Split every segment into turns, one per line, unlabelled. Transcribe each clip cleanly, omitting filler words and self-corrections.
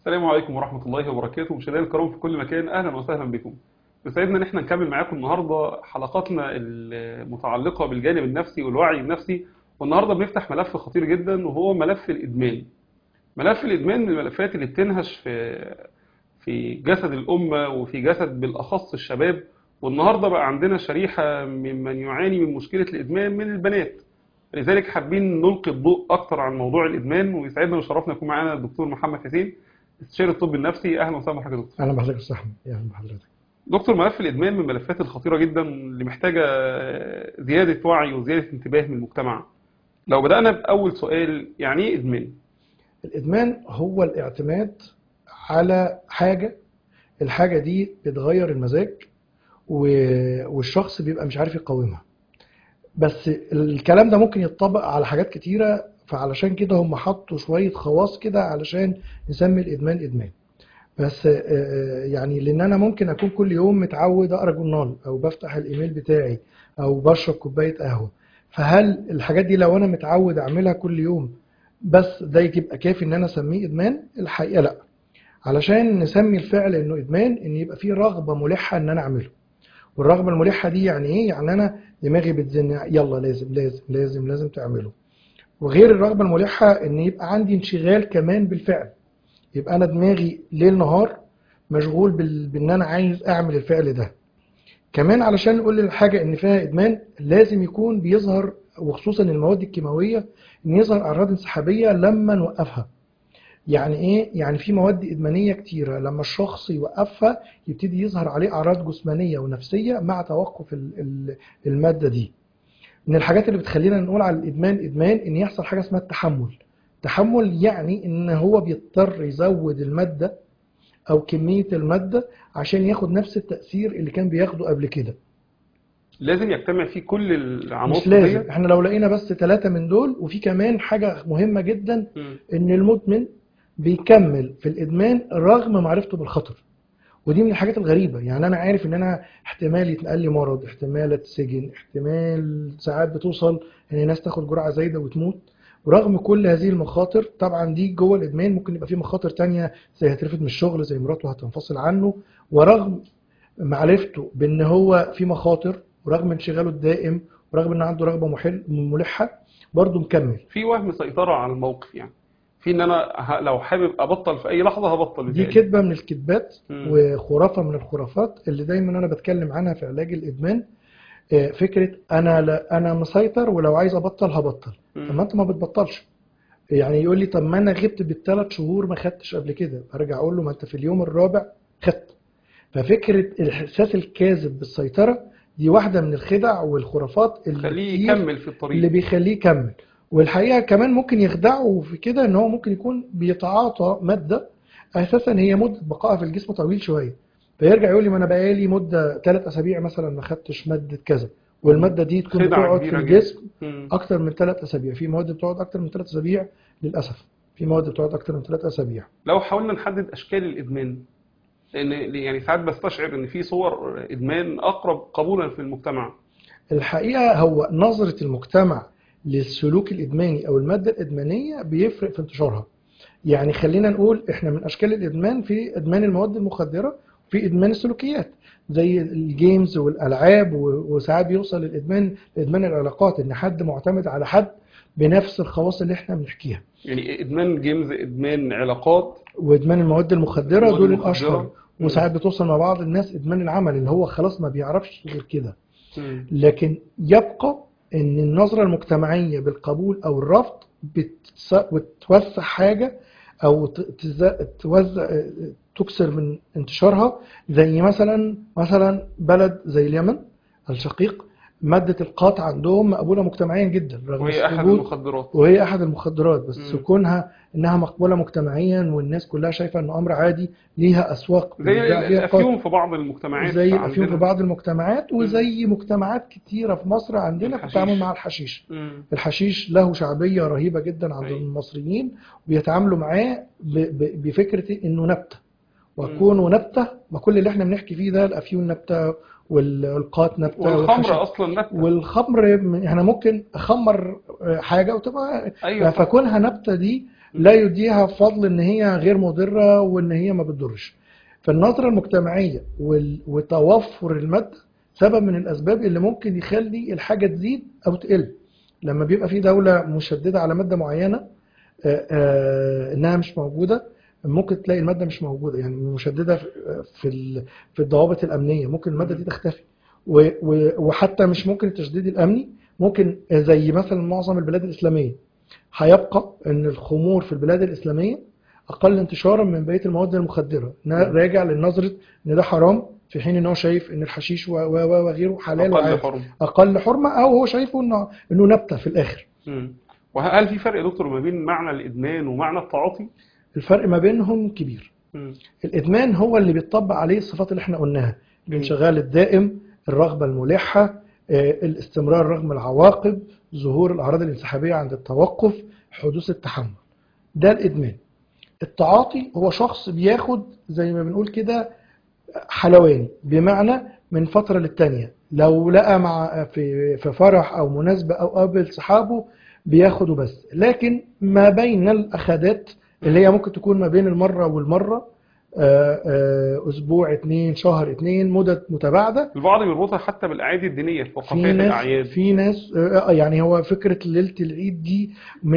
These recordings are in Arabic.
السلام عليكم ورحمة الله وبركاته. مشاهدينا الكرام في كل مكان، أهلا وسهلا بكم. يسعدنا إن احنا نكمل معاكم النهاردة حلقاتنا المتعلقة بالجانب النفسي والوعي النفسي. والنهاردة بنفتح ملف خطير جدا وهو ملف الإدمان. ملف الإدمان من الملفات اللي بتنهش في جسد الأمة وفي جسد بالأخص الشباب. والنهاردة بقى عندنا شريحة ممن يعاني من مشكلة الإدمان من البنات. لذلك حابين نلقي الضوء أكتر عن موضوع الإدمان، ويسعدنا وشرفنا يكون معانا الدكتور محمد حسين، استشاري الطب النفسي. اهلا وسهلا بحضرتك يا دكتور.
اهلا بحضرتك يا استاذ احمد، اهلا بحضرتك.
دكتور، ملف الادمان من الملفات الخطيره جدا اللي محتاجه زياده وعي وزياده انتباه من المجتمع. لو بدانا باول سؤال، يعني ايه ادمان؟
الادمان هو الاعتماد على حاجه، الحاجه دي بتغير المزاج والشخص بيبقى مش عارف يقاومها. بس الكلام ده ممكن يتطبق على حاجات كتيره، فعلشان كده هم حطوا شويه خواص كده علشان نسمي الادمان ادمان. بس يعني لان انا ممكن اكون كل يوم متعود اقرا جورنال او بفتح الايميل بتاعي او بشرب كوبايه قهوه، فهل الحاجات دي لو انا متعود اعملها كل يوم بس ده يبقى كافي ان انا اسميه ادمان؟ الحقيقه لا. علشان نسمي الفعل انه ادمان ان يبقى فيه رغبه ملحه ان انا اعمله. والرغبه الملحه دي يعني ايه؟ يعني انا دماغي بتزن يلا لازم لازم لازم لازم تعمله. وغير الرغبه الملحه ان يبقى عندي انشغال كمان بالفعل، يبقى انا دماغي ليل نهار مشغول بان انا عايز اعمل الفعل ده. كمان علشان نقول للحاجه ان فيها ادمان لازم يكون بيظهر، وخصوصا المواد الكيماويه، ان يظهر اعراض انسحابيه لما نوقفها. يعني ايه؟ يعني في مواد ادمانيه كتيره لما الشخص يوقفها يبتدي يظهر عليه اعراض جسمانيه ونفسيه مع توقف الماده دي. من الحاجات اللي بتخلينا نقول على الادمان ادمان ان يحصل حاجه اسمها التحمل. التحمل يعني ان هو بيضطر يزود الماده او كميه الماده عشان ياخد نفس التاثير اللي كان بياخده قبل كده.
لازم يجتمع فيه كل
مش
العناصر
لازم،
ديت؟
احنا لو لقينا بس 3 من دول. وفي كمان حاجه مهمه جدا،
مم.
ان المدمن بيكمل في الادمان رغم معرفته بالخطر. ودي من الحاجات الغريبه. يعني انا عارف ان انا احتمال يتنقل لي مرض، احتمال اتسجن، احتمال ساعات بتوصل ان الناس تاخد جرعه زايده وتموت. ورغم كل هذه المخاطر، طبعا دي جوه الادمان ممكن يبقى في مخاطر تانية زي هيترفد من الشغل، زي مراته هتنفصل عنه. ورغم معرفته بان هو في مخاطر، ورغم انشغاله الدائم، ورغم ان عنده رغبه ملحه، برضه مكمل.
في وهم سيطره على الموقف، يعني في ان انا لو حابب ابطل في اي لحظه هبطل
دي
بتهيألي.
كذبه من الكذبات
مم.
وخرافه من الخرافات اللي دايما انا بتكلم عنها في علاج الادمان. فكره انا لا انا مسيطر ولو عايز ابطل هبطل. طب
مم.
ما انت ما بتبطلش. يعني يقول لي طب ما انا غبت بالثلاث شهور ما خدتش قبل كده، ارجع اقول له ما انت في اليوم الرابع خدت. ففكره الاحساس الكاذب بالسيطره دي واحده من الخدع والخرافات اللي
خليه
كتير
يكمل في
اللي
الطريق.
بيخليه يكمل. والحقيقه كمان ممكن يخدعه في كده ان هو ممكن يكون بيتعاطى ماده اساسا هي مده بقائها في الجسم طويل شويه، فيرجع يقول لي ما انا بقالي مده 3 اسابيع مثلا ما خدتش ماده كذا، والماده دي تكون
خدعه
بتقعد في
كبيره جدا.
الجسم
مم.
اكتر من 3 اسابيع. في مواد بتقعد اكتر من 3 اسابيع للاسف، في مواد بتقعد اكتر من 3 اسابيع.
لو حاولنا نحدد اشكال الادمان، لان يعني ساعات بستشعر ان في صور ادمان اقرب قبولا في المجتمع.
الحقيقة هو نظرة المجتمع للسلوك الإدماني أو المادة الإدمانية بيفرق في انتشارها. يعني خلينا نقول إحنا من أشكال الإدمان في إدمان المواد المخدرة وفي إدمان السلوكيات زي الجيمز والألعاب، وساعات بيوصل لإدمان العلاقات، إن حد معتمد على حد بنفس الخواص اللي إحنا بنحكيها.
يعني ادمان جيمز، ادمان علاقات،
وإدمان المواد المخدرة
المواد
دول الأشهر.
المخدره.
وساعات بتوصل مع بعض الناس إدمان العمل اللي هو خلاص ما بيعرفش غير كده.
مم.
لكن يبقى ان النظرة المجتمعية بالقبول او الرفض بتوسع حاجة او توزع تكسر من انتشارها. زي مثلا بلد زي اليمن الشقيق، مادة القاط عندهم مقبولة مجتمعيا جدا رغم
وهي احد
وجود،
المخدرات.
وهي احد المخدرات، بس
مم.
كونها انها مقبولة مجتمعيا والناس كلها شايفة انه امر عادي، ليها اسواق
زي
بيتباع فيها
الافيون
القاط.
في بعض المجتمعات
زي الافيون في
عندنا.
بعض المجتمعات،
مم.
وزي مجتمعات كتيرة في مصر عندنا في التعامل مع
الحشيش.
الحشيش.
مم.
الحشيش له شعبية رهيبة جدا عند
اي.
المصريين، وبيتعاملوا معاه بفكرة انه نبتة،
مم.
وكونه نبتة. ما كل اللي احنا بنحكي فيه ده، الافيون نبتة والقات نبتة والحشيش
والخمر اصلا نبته.
والخمر. احنا ممكن اخمر حاجة وتبقى
ايوه صح.
فكونها نبتة دي لا يديها فضل ان هي غير مضرة وان هي ما بتضرش. فالنظرة المجتمعية وتوفر المادة سبب من الاسباب اللي ممكن يخلي الحاجة تزيد او تقل. لما بيبقى في دولة مشددة على مادة معينة انها مش موجودة، ممكن تلاقي المادة مش موجودة، يعني مشددة في الضوابط الامنية، ممكن المادة دي تختفي. وحتى مش ممكن التشديد الامني، ممكن زي مثلا معظم البلاد الاسلامية هيبقى ان الخمور في البلاد الاسلامية اقل انتشارا من بقية المواد المخدرة، راجع للنظرة ان ده حرام، في حين ان هو شايف ان الحشيش وغيره حلال
اقل
وعادي،
حرمه.
اقل حرمة، او هو شايفه انه نبتة في الاخر.
وهل في فرق يا دكتور ما بين معنى الادمان ومعنى التعاطي؟
الفرق ما بينهم كبير. الادمان هو اللي بيتطبق عليه الصفات اللي احنا قلناها: الانشغال الدائم، الرغبة الملحة، الاستمرار رغم العواقب، ظهور الاعراض الانسحابية عند التوقف، حدوث التحمل. ده الادمان. التعاطي هو شخص بياخد زي ما بنقول كده حلواني، بمعنى من فترة للتانية لو لقى في فرح او مناسبة او قابل صحابه بياخده بس، لكن ما بين الاخدات اللي هي ممكن تكون ما بين المرة والمرة، اسبوع 2 شهر 2 مدة متباعدة.
البعض بيربطها حتى بالاعياد الدينية، الثقافية، الاعياد.
في ناس يعني هو فكرة ليلة العيد دي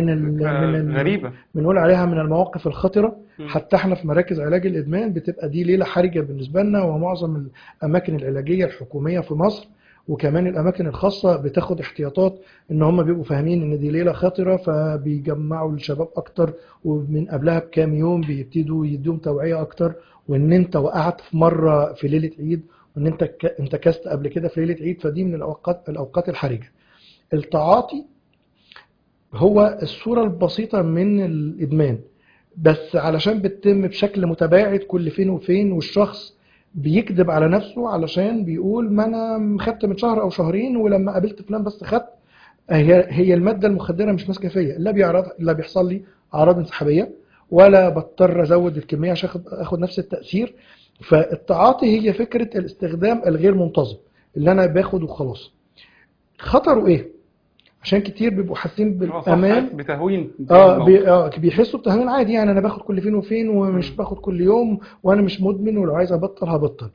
غريبة،
بنقول عليها من المواقف الخطرة. حتى احنا في مراكز علاج الادمان بتبقى دي ليلة حرجة بالنسبة لنا، ومعظم الاماكن العلاجية الحكومية في مصر وكمان الاماكن الخاصة بتاخد احتياطات ان هم بيبقوا فاهمين ان دي ليلة خطرة، فبيجمعوا الشباب اكتر، ومن قبلها بكام يوم بيبتدوا يديهم توعية اكتر، وان انت وقعت في مرة في ليلة عيد، وان انت انتكست قبل كده في ليلة عيد، فدي من الاوقات الحرجة. التعاطي هو الصورة البسيطة من الادمان، بس علشان بتتم بشكل متباعد كل فين وفين، والشخص بيكذب على نفسه علشان بيقول ما انا خدت من شهر او شهرين ولما قابلت فلان بس خدت. هي المادة المخدرة مش ماسكة فيا، لا بيحصل لي اعراض انسحابية، ولا بضطر ازود الكمية عشان اخد نفس التأثير. فالتعاطي هي فكرة الاستخدام الغير منتظم اللي انا باخد وخلاص. خطره ايه؟ عشان كتير بيبقوا حاسين بالامان،
بتهوين،
بيحسوا بتهوين عادي، يعني انا باخد كل فين وفين ومش باخد كل يوم، وانا مش مدمن، ولو عايز ابطل هبطل.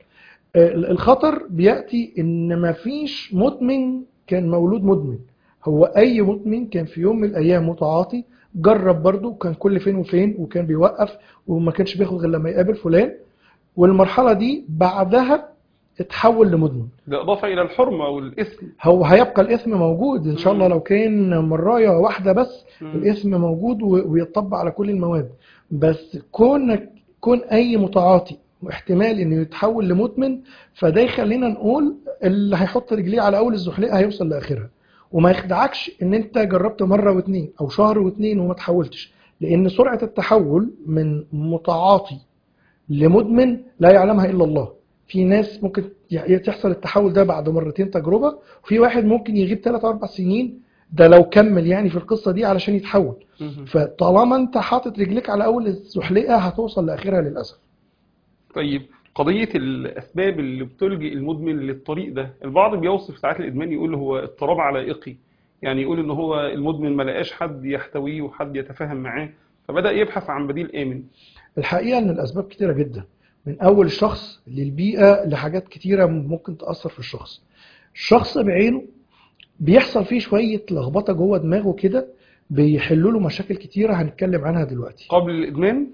الخطر بياتي ان مفيش مدمن كان مولود مدمن. هو اي مدمن كان في يوم من الايام متعاطي، جرب برضه، كان كل فين وفين وكان بيوقف وما كانش بياخد غير لما يقابل فلان، والمرحله دي بعدها اتحول لمدمن.
ده اضافه الى الحرمه والاثم.
هو هيبقى الاثم موجود ان شاء الله، لو كان مرايه واحده بس الاثم موجود ويطبق على كل المواد. بس كون اي متعاطي واحتمال انه يتحول لمدمن، فده يخلينا نقول اللي هيحط رجليه على اول الزحليقه هيوصل لاخرها. وما يخدعكش ان انت جربت مره واثنين او شهر واثنين وما تحولتش، لان سرعه التحول من متعاطي لمدمن لا يعلمها الا الله. في ناس ممكن تحصل التحول ده بعد مرتين تجربة، وفي واحد ممكن يغيب 3-4 سنين، ده لو كمل يعني في القصة دي علشان يتحول. فطالما انت حاطط رجلك على اول الزحليقة هتوصل لاخرها للأسف.
طيب، قضية الأسباب اللي بتلجئ المدمن للطريق ده، البعض بيوصف ساعات الإدمان يقول هو اضطراب علائقي، يعني يقول إن هو المدمن ما لقاش حد يحتويه وحد يتفاهم معاه، فبدأ يبحث عن بديل آمن.
الحقيقة ان الأسباب كتيرة جدا، من أول الشخص للبيئة لحاجات كتيرة ممكن تأثر في الشخص. الشخص بعينه بيحصل فيه شوية لخبطة جوه دماغه كده، بيحلوا له مشاكل كتيرة هنتكلم عنها دلوقتي.
قبل الإدمان؟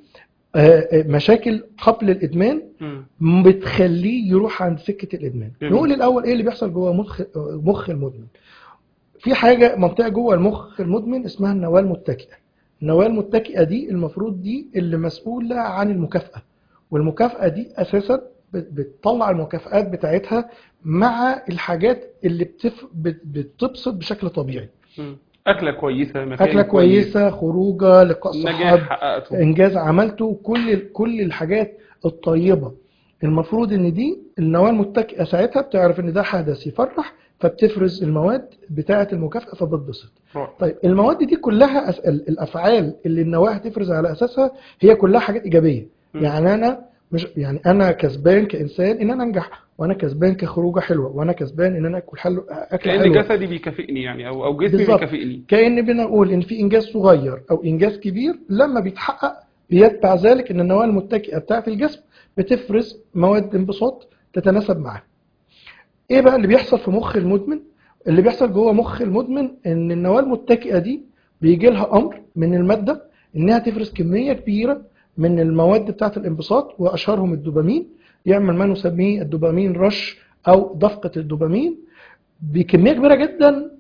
مشاكل قبل الإدمان بتخليه يروح عند سكة الإدمان. نقول الأول إيه اللي بيحصل جوه مخ المدمن. في حاجة منطقة جوه المخ المدمن اسمها النواة المتكئة. النواة المتكئة دي المفروض دي اللي مسؤولة عن المكافأة، والمكافأة دي أساسا بتطلع المكافآت بتاعتها مع الحاجات اللي بتبسط بشكل طبيعي.
أكلة كويسة، مكان
أكلة كويسة، خروجة، لقاء صحاب، إنجاز عملته، كل الحاجات الطيبة. المفروض إن دي النواة المتكئة ساعتها بتعرف إن ده حدث يفرح، فبتفرز المواد بتاعة المكافأة فبتبسط. طيب المواد دي كلها الأفعال اللي النواة هتفرز على أساسها هي كلها حاجات إيجابية. يعني أنا مش يعني انا كسبان كانسان ان انا انجح، وانا كسبان كخروجه حلوه، وانا كسبان ان انا اكل اكله
كأن
حلوه.
جسدي بيكافئني يعني، او جسمي
بالظبط.
بيكافئني.
كأن بنقول ان في انجاز صغير او انجاز كبير لما بيتحقق بيتبع ذلك ان النواه المتكئه بتاعه الجسم بتفرز مواد انبساط تتناسب معاه. ايه بقى اللي بيحصل في مخ المدمن؟ اللي بيحصل جوه مخ المدمن ان النواه المتكئه دي بيجي لها امر من الماده انها تفرز كميه كبيره من المواد بتاعه الانبساط، واشهرهم الدوبامين. يعمل ما نسميه الدوبامين رش او دفقه الدوبامين بكميه كبيره جدا،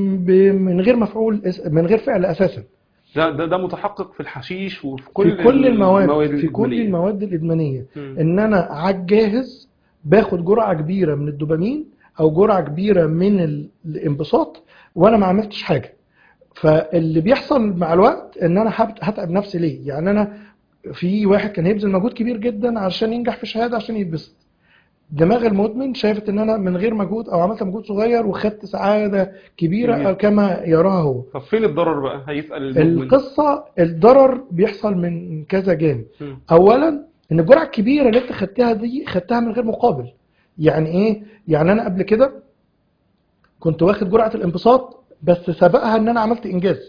من غير مفعول، من غير فعل اساسا.
ده متحقق في الحشيش وفي
في
كل
كل المواد،
المواد
في كل
الإدمانية.
المواد الادمانيه،
مم.
ان انا على الجاهز باخد جرعه كبيره من الدوبامين او جرعه كبيره من الانبساط وانا ما عملتش حاجه. فاللي بيحصل مع الوقت ان انا هتعب نفسي ليه؟ يعني انا في واحد كان هيبذل مجهود كبير جدا عشان ينجح في شهاده عشان يتبسط. دماغ المدمن شايفت ان انا من غير مجهود او عملت مجهود صغير وخدت سعاده كبيره أو
كبير.
كما يراها هو.
طب فين الضرر بقى؟ هيسأل المدمن.
القصه الضرر بيحصل من كذا جانب.
مم.
اولا ان الجرعه الكبيره اللي انت خدتها دي خدتها من غير مقابل. يعني ايه؟ يعني انا قبل كده كنت واخد جرعه الانبساط بس سبقها ان انا عملت انجاز،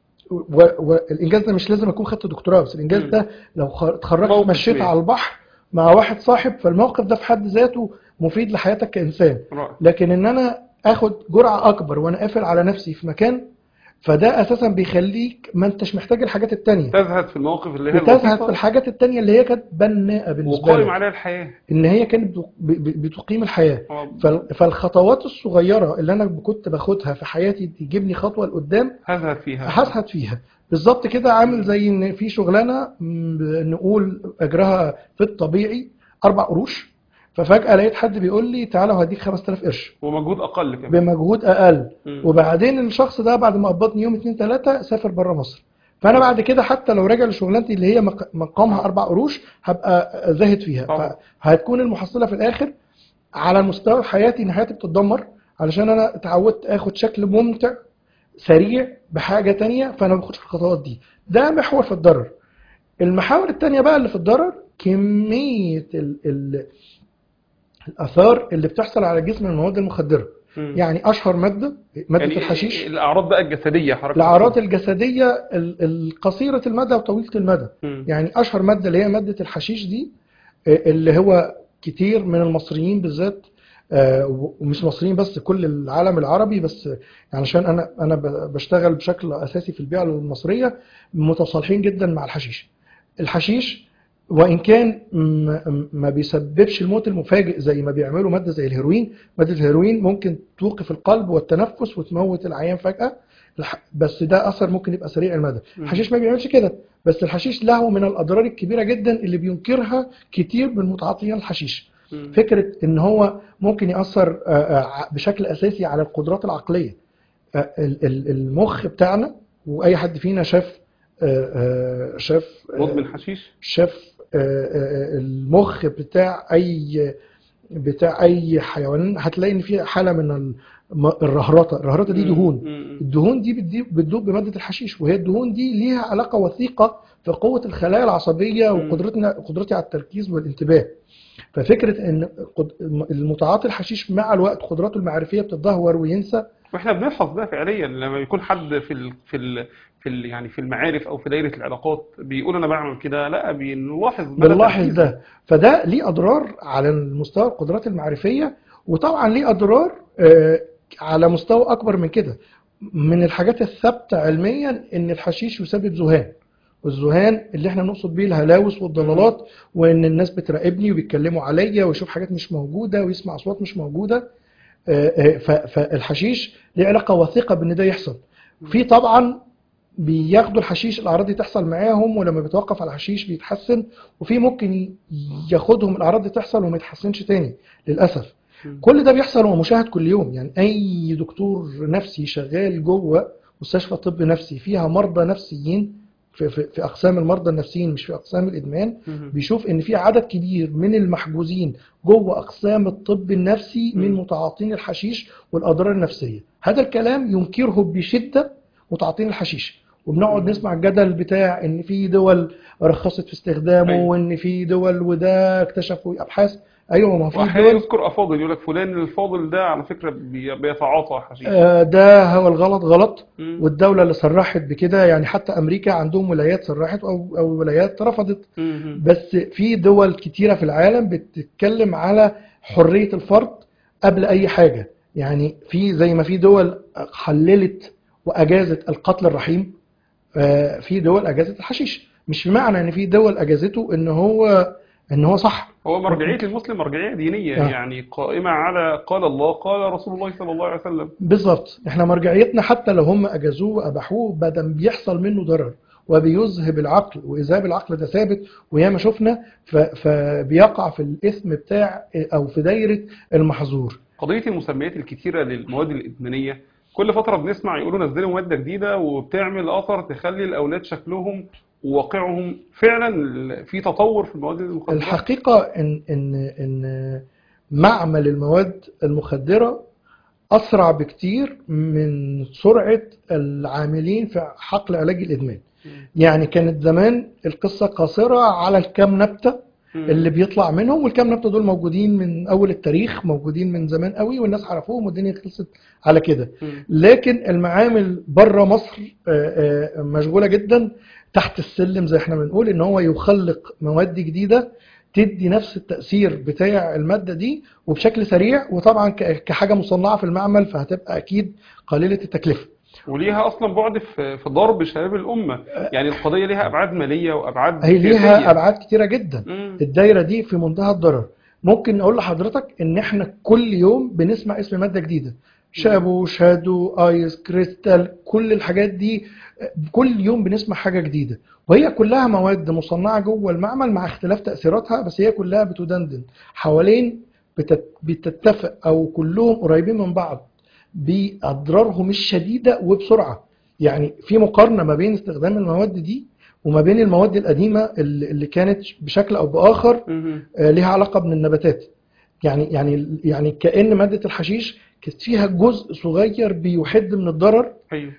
والانجاز ده مش لازم اكون خدت دكتوراه، بس الانجاز
مم.
ده لو اتخرجت
موقف
مشيت
ما.
على البحر مع واحد صاحب، فالموقف ده في حد ذاته مفيد لحياتك كإنسان.
رائع.
لكن ان انا اخد جرعة اكبر وانا قافل على نفسي في مكان، فده اساسا بيخليك ما انتش محتاج الحاجات التانية،
تزهد في المواقف اللي هي
بتزهد في
البسيطة
الحاجات التانية اللي هي كانت بناءة بالنسبة
وقائم
لك،
عليها الحياة.
ان هي كانت بتقيم الحياة.
آه،
فالخطوات الصغيرة اللي انا كنت باخدها في حياتي تجيبني خطوة لقدام
هزهد فيها.
هسهد فيها. بالظبط كده. عامل
مم.
زي ان في شغلانه نقول اجرها في الطبيعي 4 قروش، ففجاه لقيت حد بيقول لي تعالى وهديك 5000 قرش
ومجهود أقل كمان.
بمجهود اقل.
مم.
وبعدين الشخص ده بعد ما قبضني يوم 2 3 سافر بره مصر. فانا بعد كده حتى لو راجع لشغلانتي اللي هي مقامها 4 قروش هبقى زاهد فيها،
طبعا.
فهتكون المحصله في الاخر على مستوى حياتي ان حياتي بتتدمر علشان انا اتعودت اخد شكل ممتع سريع بحاجة تانية، فأنا ما باخدش في الخطوات دي. ده محور في الضرر. المحاور التانية بقى اللي في الضرر كمية الآثار اللي بتحصل على الجسم من المواد المخدرة.
مم.
يعني أشهر مادة
يعني
الحشيش.
الأعراض بقى الجسدية حضرتك
الأعراض
تقصدها.
الجسدية القصيرة المدى وطويلة المدى.
مم.
يعني أشهر مادة اللي هي مادة الحشيش دي، اللي هو كتير من المصريين بالذات، ومش مصريين بس، كل العالم العربي، بس يعني عشان انا بشتغل بشكل اساسي في البيئه المصريه، متصالحين جدا مع الحشيش. الحشيش وان كان ما بيسببش الموت المفاجئ زي ما بيعملوا ماده زي الهيروين. ماده الهيروين ممكن توقف القلب والتنفس وتموت العيان فجاه، بس ده اثر ممكن يبقى سريع المدى.
مم.
الحشيش ما بيعملش كده، بس الحشيش له من الاضرار الكبيره جدا اللي بينكرها كتير من متعاطيين الحشيش.
مم.
فكره ان هو ممكن ياثر بشكل اساسي على القدرات العقليه. المخ بتاعنا، واي حد فينا شاف شاف
مدمن حشيش.
شاف المخ بتاع اي حيوان، هتلاقي ان في حاله من الرهرطه دي دهون.
مم.
الدهون دي بتدوب بماده الحشيش، وهي الدهون دي ليها علاقه وثيقه في قوه الخلايا العصبيه
مم.
وقدرتي على التركيز والانتباه. ففكره ان المتعاطي الحشيش مع الوقت قدراته المعرفيه بتتدهور وينسى.
واحنا بنلحظ ده فعليا لما يكون حد يعني في المعارف او في دايره العلاقات بيقول انا بعمل كده، لا بنلاحظ مدى
بنلاحظ
تركيزه.
ده. فده ليه اضرار على مستوى القدرات المعرفيه، وطبعا ليه اضرار على مستوى اكبر من كده. من الحاجات الثابته علميا ان الحشيش يسبب ذهان، والذهان اللي احنا نقصد بيه الهلاوس والضلالات، وان الناس بتراقبني وبيتكلموا عليا ويشوف حاجات مش موجوده ويسمع اصوات مش موجوده. فالحشيش ليه علاقه وثيقه بان ده يحصل. في طبعا بياخدوا الحشيش الاعراض دي تحصل معاهم، ولما بيتوقف على الحشيش بيتحسن، وفي ممكن ياخدهم الاعراض دي تحصل وما يتحسنش تاني للاسف. كل ده بيحصل ومشاهد كل يوم. يعني اي دكتور نفسي شغال جوه مستشفى طب نفسي فيها مرضى نفسيين، في اقسام المرضى النفسيين مش في اقسام الادمان، بيشوف ان في عدد كبير من المحجوزين جوه اقسام الطب النفسي من متعاطين الحشيش والاضرار النفسيه. هذا الكلام ينكره بشده متعاطين الحشيش، وبنقعد نسمع الجدل بتاع ان في دول رخصت في استخدامه،
ايوه.
وان في دول وده اكتشفوا ابحاث. ايوه، ما في
واحيانا
دول.
يذكر افاضل، يقول لك فلان الفاضل ده على فكره بيتعاطى حشيش.
ده هو الغلط غلط.
مم.
والدولة اللي صرحت بكده يعني حتى أمريكا عندهم ولايات صرحت أو ولايات رفضت.
مم.
بس في دول كتيرة في العالم بتتكلم على حرية الفرد قبل أي حاجة. يعني في زي ما في دول حللت وأجازت القتل الرحيم، في دول أجازت الحشيش. مش بمعنى إن في دول أجازته إن هو صح.
هو مرجعيه المسلم مرجعيه دينيه،
آه.
يعني قائمه على قال الله قال رسول الله صلى الله عليه وسلم.
بالظبط، احنا مرجعيتنا حتى لو هم اجازوه واباحوه بدل بيحصل منه ضرر وبيذهب العقل، واذهاب العقل ده ثابت وياما شفنا، فبيقع في الاثم بتاع او في دايره المحظور.
قضيه المسميات الكتيره للمواد الادمانيه، كل فتره بنسمع يقولوا نزلوا ماده جديده وبتعمل اثر تخلي الاولاد شكلهم وواقعهم فعلا في تطور في المواد المخدره.
الحقيقه ان معمل المواد المخدره اسرع بكتير من سرعه العاملين في حقل علاج الادمان.
مم.
يعني كانت زمان القصة قاصرة على الكام نبتة اللي
مم.
بيطلع منهم، والكام نبتة دول موجودين من أول التاريخ، موجودين من زمان قوي والناس عرفوهم والدنيا خلصت على كده.
مم.
لكن المعامل بره مصر مشغولة جدا تحت السلم زي احنا بنقول، ان هو يخلق مواد جديدة تدي نفس التأثير بتاع المادة دي وبشكل سريع، وطبعا كحاجة مصنعة في المعمل فهتبقى أكيد قليلة التكلفة.
وليها اصلا بعد في ضرب شباب الامه، يعني القضيه ليها ابعاد ماليه وابعاد
هي ليها
سياسيه.
ابعاد كتيره جدا.
مم.
الدايره دي في منتهى الضرر. ممكن اقول لحضرتك ان احنا كل يوم بنسمع اسم ماده جديده،
مم.
شابو، شادو، ايس، كريستال، كل الحاجات دي كل يوم بنسمع حاجه جديده، وهي كلها مواد مصنعه جوه المعمل مع اختلاف تاثيراتها، بس هي كلها بتدندن حوالين بتتفق او كلهم قريبين من بعض باضرارهم الشديده وبسرعه. يعني في مقارنه ما بين استخدام المواد دي وما بين المواد القديمة اللي كانت بشكل أو بآخر
مم.
ليها علاقة بالنباتات. يعني كأن مادة الحشيش كانت فيها جزء صغير بيحد من الضرر.
ايوه.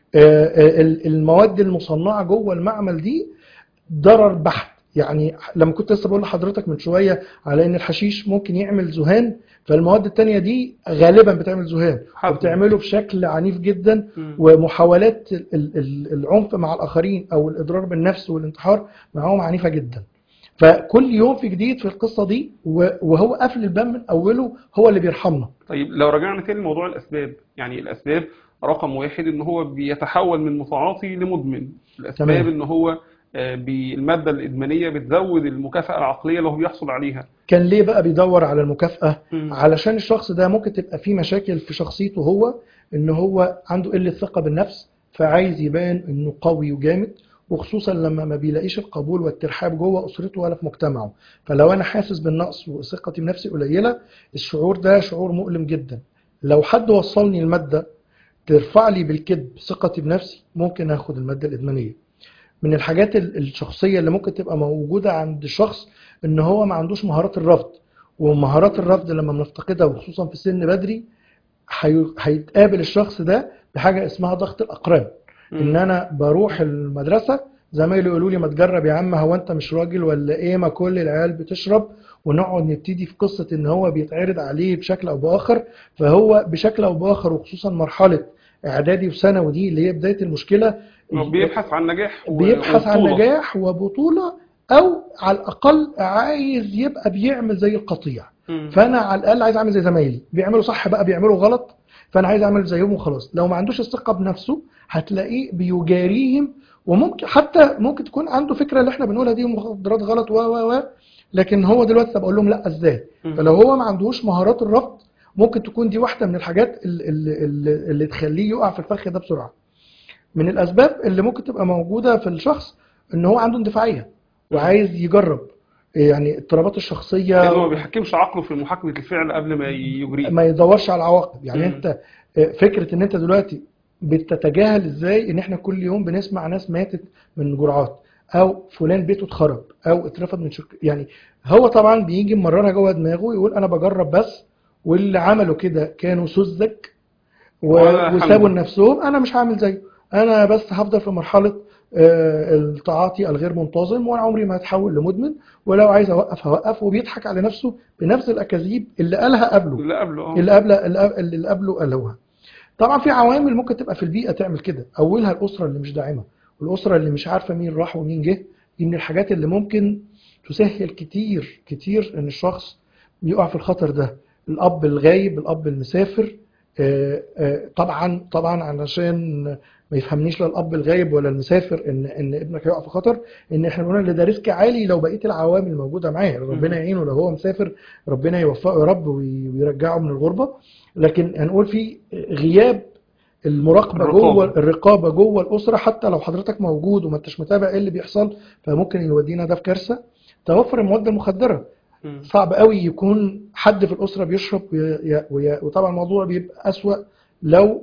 المواد المصنعة جوه المعمل دي ضرر بحت. يعني لما كنت لسه بقول لحضرتك من شوية على ان الحشيش ممكن يعمل ذهان، فالمواد التانية دي غالبا بتعمل ذهان
حسن.
وبتعمله بشكل عنيف جدا،
مم.
ومحاولات العنف مع الآخرين أو الإضرار بالنفس والانتحار معهم عنيفة جدا. فكل يوم في جديد في القصة دي، وهو قفل الباب من أوله هو اللي بيرحمنا.
طيب لو رجعنا تاني لموضوع الاسباب، يعني الاسباب رقم واحد ان هو بيتحول من متعاطي لمدمن. الاسباب
تمام.
ان هو بالماده الادمانيه بتزود المكافاه العقليه اللي هو بيحصل عليها.
كان ليه بقى بيدور على المكافأة؟
مم.
علشان الشخص ده ممكن تبقى فيه مشاكل في شخصيته هو، ان هو عنده قلة ثقة بالنفس، فعايز يبان انه قوي وجامد، وخصوصا لما ما بيلاقيش القبول والترحاب جوه اسرته ولا في مجتمعه. فلو انا حاسس بالنقص وثقتي بنفسي قليلة، الشعور ده شعور مؤلم جدا. لو حد وصلني المادة ترفع لي بالكذب ثقتي بنفسي، ممكن اخد المادة الإدمانية. من الحاجات الشخصية اللي ممكن تبقى موجودة عند شخص ان هو ما عندوش مهارات الرفض. ومهارات الرفض لما بنفتقدها وخصوصا في سن بدري، هيتقابل الشخص ده بحاجة اسمها ضغط الأقران. ان انا بروح المدرسة زمايلي يقولوا لي ما تجرب يا عم، هو انت مش راجل ولا ايه، ما كل العيال بتشرب، ونقعد نبتدي في قصة ان هو بيتعرض عليه بشكل او باخر. فهو بشكل او باخر، وخصوصا مرحلة اعدادي وثانوي دي اللي هي بداية المشكلة،
بيبحث عن نجاح
بيبحث عن
وبطولة.
نجاح وبطولة، او على الاقل عايز يبقى بيعمل زي القطيع.
مم.
فانا على الاقل عايز اعمل زي زمايلي، بيعملوا صح بقى بيعملوا غلط، فانا عايز اعمل زيهم وخلاص. لو ما عندوش الثقة بنفسه هتلاقيه بيجاريهم، وممكن حتى ممكن تكون عنده فكرة اللي احنا بنقولها دي مخدرات غلط و لكن هو دلوقتي طب اقول لهم لا ازاي؟
مم.
فلو هو ما عندوش مهارات الرفض، ممكن تكون دي واحدة من الحاجات اللي تخليه يقع في الفخ ده بسرعة. من الأسباب اللي ممكن تبقى موجودة في الشخص إن هو عنده اندفاعية وعايز يجرب، يعني اضطرابات الشخصية،
لأنه ما بيحكمش عقله في محاكمة الفعل قبل ما يجريه.
ما يدورش على العواقب. يعني
مم.
أنت فكرة إن أنت دلوقتي بتتجاهل إزاي إن إحنا كل يوم بنسمع ناس ماتت من جرعات، أو فلان بيته اتخرب أو اترفض من شركة. يعني هو طبعا بيجي مررها جوه دماغه يقول أنا بجرب بس، واللي عملوا كده كانوا سذج
ولا
وسابوا
حنبل.
لنفسهم، انا مش هعمل زيه، انا بس هفضل في مرحله التعاطي الغير منتظم، وانا عمري ما هتحول لمدمن، ولو عايز اوقف هوقف، وبيضحك على نفسه بنفس الاكاذيب اللي قالها قبله،
اللي قبله
اللي قبله قالوها. طبعا في عوامل ممكن تبقى في البيئه تعمل كده، اولها الاسره اللي مش داعمه، والاسره اللي مش عارفه مين راح ومين جه. دي من الحاجات اللي ممكن تسهل كتير كتير ان الشخص يقع في الخطر ده. الاب الغايب، الاب المسافر، طبعا علشان ما يفهمنيش لا الاب الغايب ولا المسافر ان ابنك هيقع في خطر، ان احنا بنقول ان ده ريسك عالي لو بقيه العوامل موجوده معاه. ربنا يعينه لو هو مسافر، ربنا يوفقه يا رب ويرجعه من الغربه. لكن هنقول في غياب الرقابه جوه الاسره، حتى لو حضرتك موجود وما انتش متابع ايه اللي بيحصل، فممكن يودينا ده في كارثه. توفر المواد المخدره، صعب قوي يكون حد في الاسره بيشرب، وطبعا الموضوع بيبقى اسوأ لو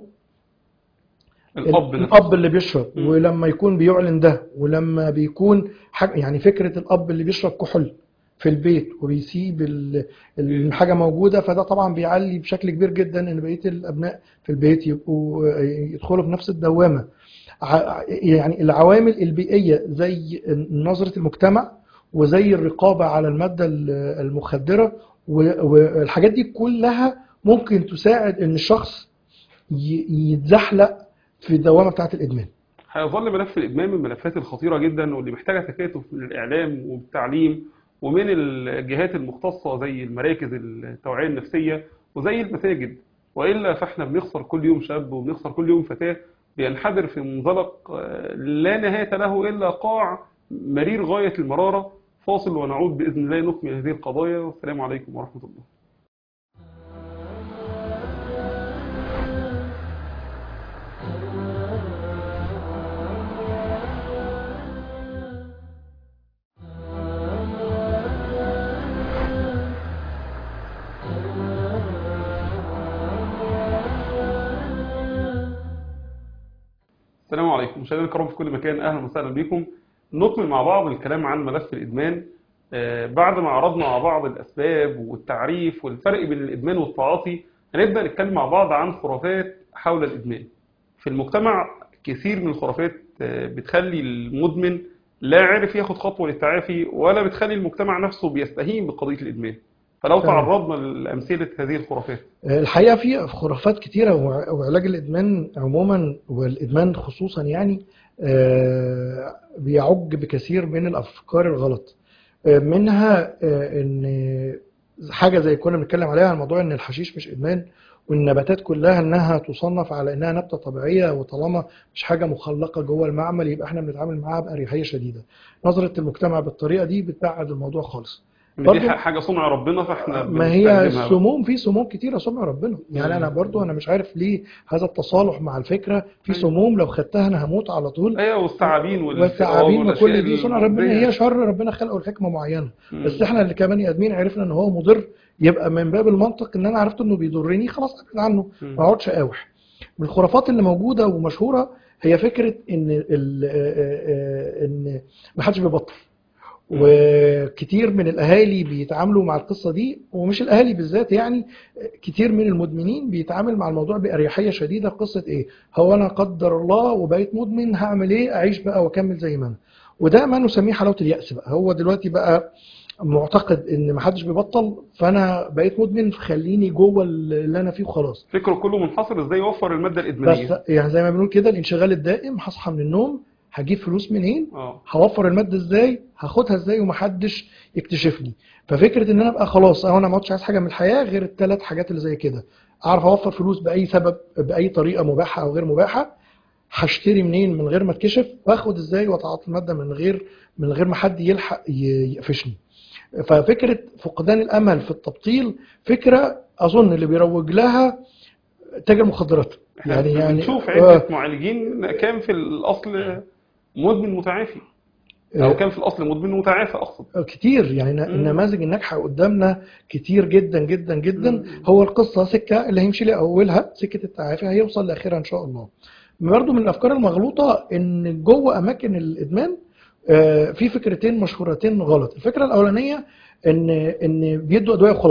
الاب اللي بيشرب، ولما يكون بيعلن ده، ولما بيكون يعني فكره الاب اللي بيشرب كحول في البيت وبيسيب الحاجه موجوده، فده طبعا بيعلي بشكل كبير جدا ان بقيه الابناء في البيت يبقوا يدخلوا في نفس الدوامه. يعني العوامل البيئيه زي نظره المجتمع، وزي الرقابه على الماده المخدره، والحاجات دي كلها ممكن تساعد ان الشخص يتزحلق في الدوامه بتاعه الادمان.
هيظل ملف الادمان من الملفات الخطيره جدا، واللي محتاجه تكاتف من الاعلام والتعليم ومن الجهات المختصه زي المراكز التوعيه النفسيه وزي المساجد. والا فاحنا بنخسر كل يوم شاب وبنخسر كل يوم فتاه بينحدر في منزلق لا نهايه له الا قاع مرير غايه المراره. فاصل ونعود باذن الله نكمل هذه القضايا، والسلام عليكم ورحمه الله. السلام عليكم مشاهدينا الكرام في كل مكان، اهلا وسهلا بكم. نكمل مع بعض الكلام عن ملف الادمان بعد ما عرضنا مع بعض الاسباب والتعريف والفرق بين الادمان والتعاطي. هنبدا نتكلم مع بعض عن خرافات حول الادمان في المجتمع. كثير من الخرافات بتخلي المدمن لا عارف ياخد خطوه للتعافي، ولا بتخلي المجتمع نفسه بيستهين بقضيه الادمان. فلو تعرضنا لامثله هذه الخرافات.
الحقيقه في خرافات كتيره، وعلاج الادمان عموما والادمان خصوصا يعني بيعج بكثير من الافكار الغلط. منها ان حاجه زي كنا بنتكلم عليها عن موضوع ان الحشيش مش ادمان، والنباتات كلها انها تصنف على انها نبته طبيعيه، وطالما مش حاجه مخلقه جوه المعمل يبقى احنا بنتعامل معاها باريحيه شديده. نظره المجتمع بالطريقه دي بتبعد الموضوع خالص.
دي حاجه صنع ربنا، فاحنا
ما هي السموم، في سموم كتيره صنع ربنا. يعني انا برضو انا مش عارف ليه هذا التصالح مع الفكره. في سموم لو خدتها انا هموت على طول.
ايوه،
والثعابين وكل دي صنع ربنا، هي شر ربنا خلقه لحكمه معينه. بس احنا اللي كبني ادمين عرفنا ان هو مضر، يبقى من باب المنطق ان انا عرفت انه بيضرني خلاص ابعد عنه، ما اقعدش اقاوح. من الخرافات اللي موجوده ومشهوره هي فكره ان ما حدش بيبطل. وكتير من الاهالي بيتعاملوا مع القصه دي، ومش الاهالي بالذات، يعني كتير من المدمنين بيتعامل مع الموضوع باريحيه شديده. قصه ايه؟ هو انا قدر الله وبقيت مدمن هعمل ايه؟ اعيش بقى واكمل زي ما انا. وده ما نسميه حلاوه اليأس بقى. هو دلوقتي بقى معتقد ان ما حدش بيبطل، فانا بقيت مدمن فخليني جوه اللي انا فيه وخلاص.
فكره كله منحصر ازاي يوفر الماده الادمانيه.
بس يعني زي ما بنقول كده الانشغال الدائم، هصحى من النوم هجيب فلوس منين؟ هوفر الماده ازاي؟ هاخدها ازاي ومحدش يكتشفني؟ ففكره ان انا ابقى خلاص انا ما عدتش عايز حاجه من الحياه غير الثلاث حاجات اللي زي كده. اعرف اوفر فلوس باي سبب، باي طريقه مباحه او غير مباحه. هشتري منين من غير ما اتكشف، واخد ازاي واتعاطى الماده من غير ما حد يلحق يقفشني. ففكره فقدان الامل في التبطيل فكره اظن اللي بيروج لها تاجر مخدرات.
يعني بنشوف عده معالجين كان في الاصل مدمن متعافي، او كان في الاصل مدمن متعافى اقصد.
كتير يعني النماذج الناجحه قدامنا كتير جدا جدا جدا. هو القصه سكه اللي هيمشي لها اولها سكه التعافي هيوصل لاخرها ان شاء الله. برضه من الافكار المغلوطه ان جوه اماكن الادمان في فكرتين مشهورتين غلط. الفكره الاولانيه ان بيدوا ادويه وخلاص،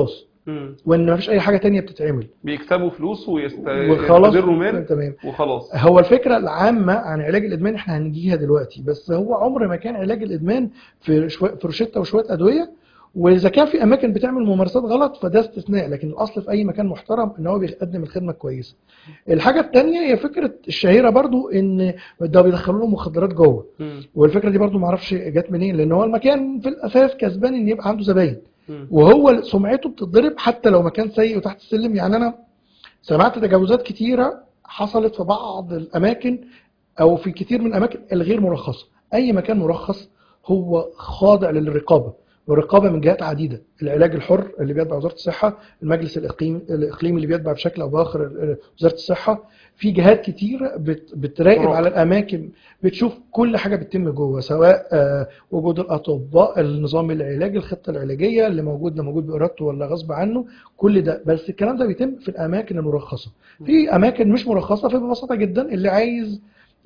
وان مفيش اي حاجه تانية بتتعمل،
بيكسبوا فلوس
وخلاص.
ويستدروا مال
تمام.
وخلاص.
هو الفكره العامه عن علاج الادمان احنا هنجيها دلوقتي، بس هو عمر ما كان علاج الادمان في روشته وشويه ادويه، واذا كان في اماكن بتعمل ممارسات غلط فده استثناء، لكن الاصل في اي مكان محترم ان هو بيقدم الخدمه كويسه. الحاجه الثانيه هي فكره الشهيره برضو ان ده بيدخلوا له مخدرات جوه، والفكره دي برضو ما اعرفش جت منين، لان هو المكان في الاساس كسبان ان يبقى عنده زباين، وهو سمعته بتتضرب حتى لو مكان سيء وتحت السلم. يعني انا سمعت تجاوزات كتيره حصلت في بعض الاماكن او في كتير من الاماكن الغير مرخصه. اي مكان مرخص هو خاضع للرقابه، والرقابه من جهات عديده: العلاج الحر اللي بيتبع وزاره الصحه، المجلس الاقليمي اللي بيتبع بشكل او باخر وزاره الصحه، في جهات كتير بتراقب على الاماكن، بتشوف كل حاجه بتتم جوه، سواء وجود الاطباء، النظام العلاجي، الخطه العلاجيه اللي موجود ده موجود بارادته ولا غصب عنه، كل ده. بس الكلام ده بيتم في الاماكن المرخصه. في اماكن مش مرخصه، في ببساطه جدا اللي عايز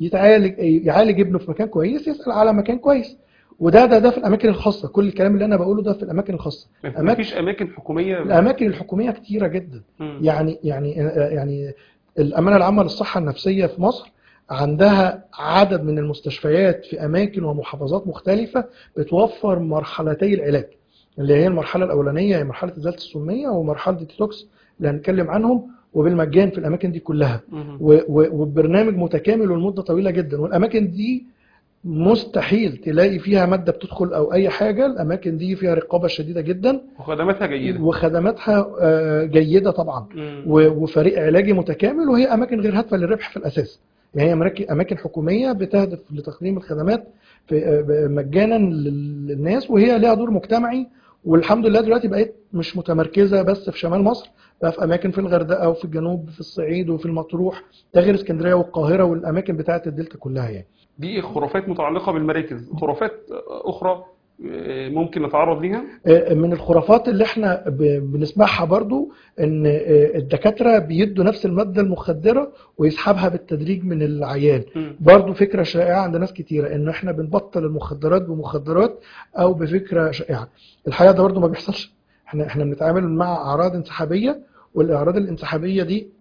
يعالج ابنه في مكان كويس يسال على مكان كويس، وده في الاماكن الخاصه. كل الكلام اللي انا بقوله ده في الاماكن الخاصه.
مفيش اماكن حكوميه؟
الاماكن الحكوميه كتيره جدا. يعني الامانه العامه للصحه النفسيه في مصر عندها عدد من المستشفيات في اماكن ومحافظات مختلفه بتوفر مرحلتي العلاج، اللي هي المرحله الاولانيه هي مرحله ازاله السميه ومرحله الديتوكس اللي هنتكلم عنهم، وبالمجان في الاماكن دي كلها، وبرنامج متكامل لمده طويله جدا. والاماكن دي مستحيل تلاقي فيها مادة بتدخل أو أي حاجة. الأماكن دي فيها رقابة شديدة جدا،
وخدماتها جيدة،
جيدة طبعا، وفريق علاجي متكامل، وهي أماكن غير هادفة للربح في الأساس. يعني هي أماكن حكومية بتهدف لتقديم الخدمات مجانا للناس، وهي لها دور مجتمعي. والحمد لله دلوقتي بقت مش متمركزة بس في شمال مصر، بقى في أماكن في الغردقة وفي الجنوب في الصعيد وفي المطروح، ده غير اسكندرية والقاهرة والأماكن بتاعة الدلتا كلها. يعني
دي خرافات متعلقة بالمراكز. خرافات أخرى ممكن نتعرض ليها؟
من الخرافات اللي احنا بنسمعها برضو ان الدكاترة بيدوا نفس المادة المخدرة ويسحبها بالتدريج من العيان. برضو فكرة شائعة عند ناس كتيرة ان احنا بنبطل المخدرات بمخدرات او بفكرة شائعة. الحقيقة ده برضو ما بيحصلش. احنا بنتعامل مع اعراض انسحابية، والاعراض الانسحابية دي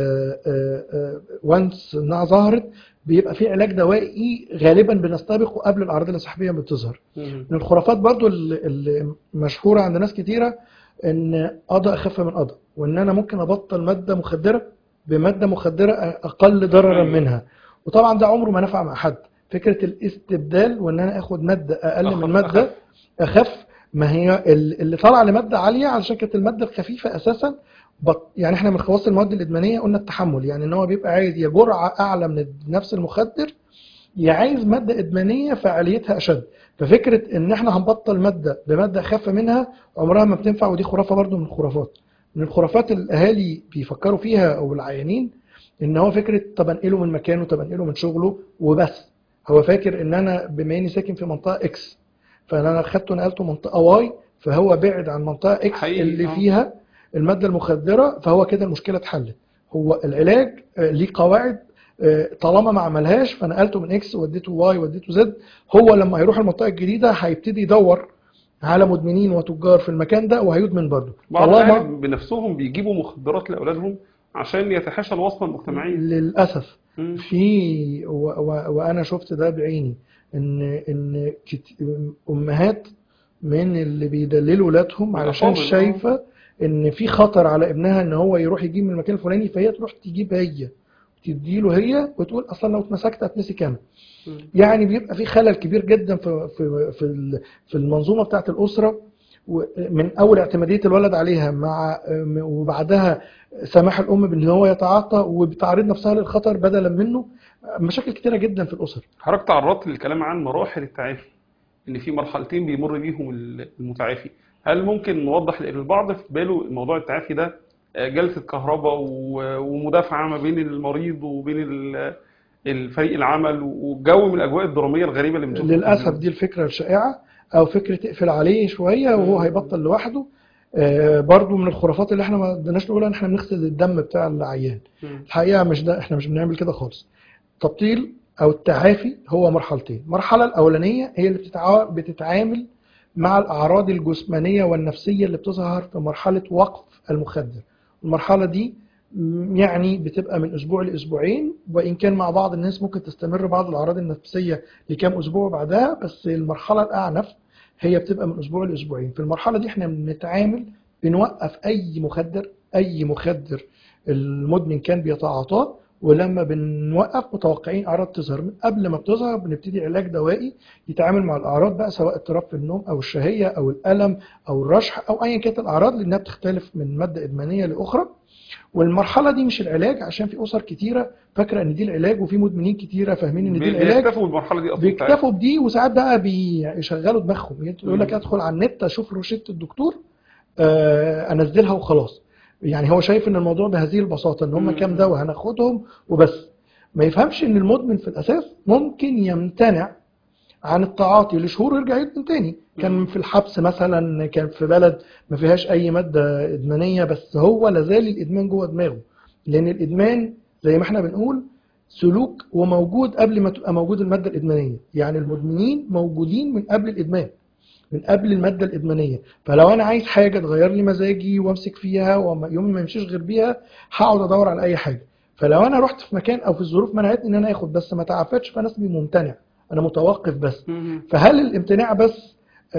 وانس انها ظهرت بيبقى في علاج دوائي غالبا بنستبقه قبل الاعراض الانسحابيه ما بتظهر. من الخرافات برضو اللي مشهوره عند ناس كتيره ان قضاء اخف من قضاء، وان انا ممكن ابطل ماده مخدره بماده مخدره اقل ضررا منها. وطبعا ده عمره ما نفع مع حد. فكره الاستبدال وان انا اخد ماده اقل من ماده اخف، ما هي اللي طالعه لماده عاليه علشان كانت الماده الخفيفه اساسا. يعني احنا من خواص المواد الادمانيه قلنا التحمل، يعني ان هو بيبقى عايز يا جرعه اعلى من نفس المخدر، يا عايز ماده ادمانيه فعاليتها اشد. ففكره ان احنا هنبطل ماده بماده اخف منها عمرها ما بتنفع، ودي خرافه برضو من الخرافات. من الخرافات الاهالي بيفكروا فيها او العيانين ان هو فكره طب انقله من مكانه، طب انقله من شغله وبس. هو فاكر ان انا بما اني ساكن في منطقه اكس فانا خدته نقلته منطقه واي، فهو بعد عن منطقه اكس اللي فيها المادة المخدرة، فهو كده المشكلة اتحلت. هو العلاج ليه قواعد، طالما ما عملهاش فنقلته من اكس وديته واي وديته زد، هو لما هيروح المنطقة الجديدة هيبتدي يدور على مدمنين وتجار في المكان ده وهيدمن برضه.
بعض الأهالي بنفسهم بيجيبوا مخدرات لأولادهم عشان يتحاشى الوصمة المجتمعية
للأسف. وأنا شفت ده بعيني إن أمهات من اللي بيدللوا ولادهم علشان شايفة ان في خطر على ابنها ان هو يروح يجيب من المكان الفلاني، فهي تروح تجيب هي تديله هي وتقول اصلا لو اتمسكت هتمسك انا. يعني بيبقى في خلل كبير جدا في المنظومه بتاعه الاسره، من اول اعتماديه الولد عليها وبعدها سماح الام بان هو يتعاطى وبتعرض نفسها للخطر بدلا منه. مشاكل كتيره جدا في الاسر.
حضرتك تعرضت للكلام عن مراحل التعافي، ان في مرحلتين بيمر بيهم المتعافي. هل ممكن نوضح؟ لان البعض في باله موضوع التعافي ده جلسه كهرباء ومدافعه ما بين المريض وبين الفريق العمل وجو من الاجواء الدراميه الغريبه اللي بنشوفها.
للاسف دي الفكره الشائعه، او فكره تقفل عليه شويه وهو هيبطل لوحده. برضو من الخرافات اللي احنا ما بدناش نقولها ان احنا بنغسل الدم بتاع العيان. الحقيقه مش ده، احنا مش بنعمل كده خالص. تبطيل او التعافي هو مرحلتين. المرحله الاولانيه هي اللي بتتعامل مع الأعراض الجسمانية والنفسية اللي بتظهر في مرحلة وقف المخدر. المرحلة دي يعني بتبقى من أسبوع لأسبوعين، وإن كان مع بعض الناس ممكن تستمر بعض الأعراض النفسية لكام أسبوع بعدها، بس المرحلة الأعنف هي بتبقى من أسبوع لأسبوعين. في المرحلة دي احنا بنوقف أي مخدر المدمن كان بيتعاطاه، ولما بنوقف متوقعين أعراض تظهر. من قبل ما بتظهر بنبتدي علاج دوائي يتعامل مع الأعراض بقى، سواء اضطراب في النوم أو الشهية أو الألم أو الرشح أو أيا كانت الأعراض، لأنها بتختلف من مادة إدمانية لأخرى. والمرحلة دي مش العلاج، عشان في أسر كتيرة فاكرة إن دي العلاج، وفي مدمنين كتيرة فاهمين إن دي العلاج،
بيكتفوا بالمرحله دي اصلا بتاعتهم.
بيكتفوا بدي. وساعات بقى بيشغلوا دماغهم، يقول لك ادخل على النت اشوف روشتة الدكتور انزلها وخلاص. يعني هو شايف ان الموضوع بهذه البساطة، ان هم كام دواء هناخدهم وبس. ما يفهمش ان المدمن في الاساس ممكن يمتنع عن التعاطي لشهور ويرجع يدمن تاني. كان في الحبس مثلا، كان في بلد ما فيهاش اي مادة ادمانية، بس هو لازال الادمان جوه دماغه. لان الادمان زي ما احنا بنقول سلوك وموجود قبل ما تبقى موجود المادة الادمانية. يعني المدمنين موجودين من قبل الادمان، من قبل المادة الإدمانية. فلو أنا عايز حاجة تغير لي مزاجي وامسك فيها ويومي ما يمشيش غير بيها، هقعد أدور على أي حاجة. فلو أنا رحت في مكان أو في الظروف منعتني إن أنا آخد بس ما تعافتش، فأنا اسمي ممتنع، أنا متوقف بس. فهل الامتناع بس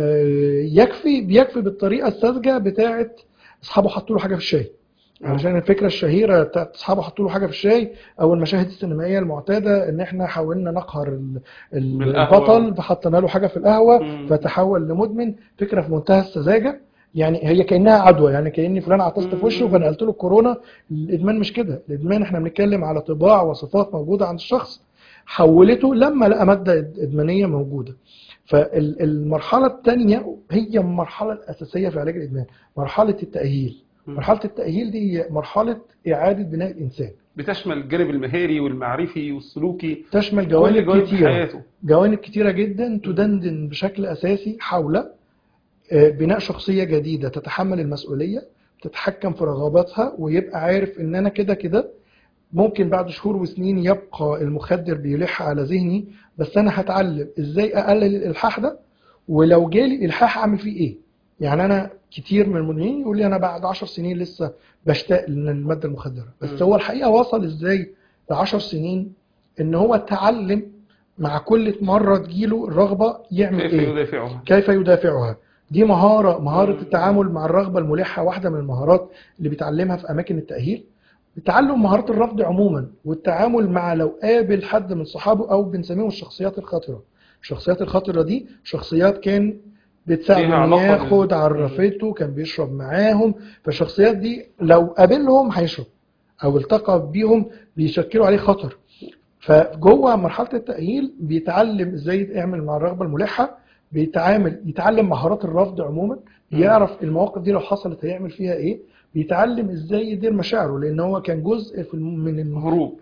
بيكفي بالطريقة الساذجة بتاعة أصحابه حطوا له حاجة في الشاي؟ علشان الفكرة الشهيرة بتاعت أصحابه حطوا له حاجة في الشاي، أو المشاهد السينمائية المعتادة إن إحنا حاولنا نقهر البطل فحطينا له حاجة في القهوة فتحول لمدمن. فكرة في منتهى السذاجة. يعني هي كأنها عدوى، يعني كأني فلان عطست في وشه فنقلت له الكورونا. الإدمان مش كده. الإدمان إحنا بنتكلم على طباع وصفات موجودة عند الشخص حولته لما لقى مادة إدمانية موجودة. فالمرحلة الثانية هي المرحلة الأساسية في علاج الإدمان، مرحلة التأهيل. مرحلة التأهيل دي هي مرحلة إعادة بناء الإنسان،
بتشمل الجانب المهاري والمعرفي والسلوكي،
تشمل
كل جوانب
كتيرة،
حياته.
جوانب كتيرة جدا تدندن بشكل أساسي حول بناء شخصية جديدة تتحمل المسؤولية، تتحكم في رغباتها، ويبقى عارف إن أنا كده كده ممكن بعد شهور وسنين يبقى المخدر بيلح على ذهني، بس أنا هتعلم إزاي أقلل الإلحاح ده، ولو جالي إلحاح أعمل فيه إيه. يعني أنا كتير من المدمنين يقول لي أنا بعد 10 سنين لسه بشتاق للمادة المخدرة، بس هو الحقيقة وصل إزاي ل10 سنين؟ إن هو اتعلم مع كل مرة تجيله الرغبة يعمل كيف يدافعها. دي مهارة التعامل مع الرغبة الملحة، واحدة من المهارات اللي بيتعلمها في أماكن التأهيل. تعلم مهارات الرفض عموما، والتعامل مع لو قابل حد من صحابه، أو بنسميهم الشخصيات الخطرة. الشخصيات الخطرة دي شخصيات كان بتساعده انه ياخد عرفته، كان بيشرب معاهم. فالشخصيات دي لو قابلهم هيشرب، او التقى بيهم بيشكلوا عليه خطر. فجوه مرحلة التأهيل بيتعلم ازاي يتعامل مع الرغبة الملحة، يتعلم مهارات الرفض عموما، يعرف المواقف دي لو حصلت هيعمل فيها ايه، بيتعلم ازاي يدير مشاعره، لان هو كان جزء من الهروب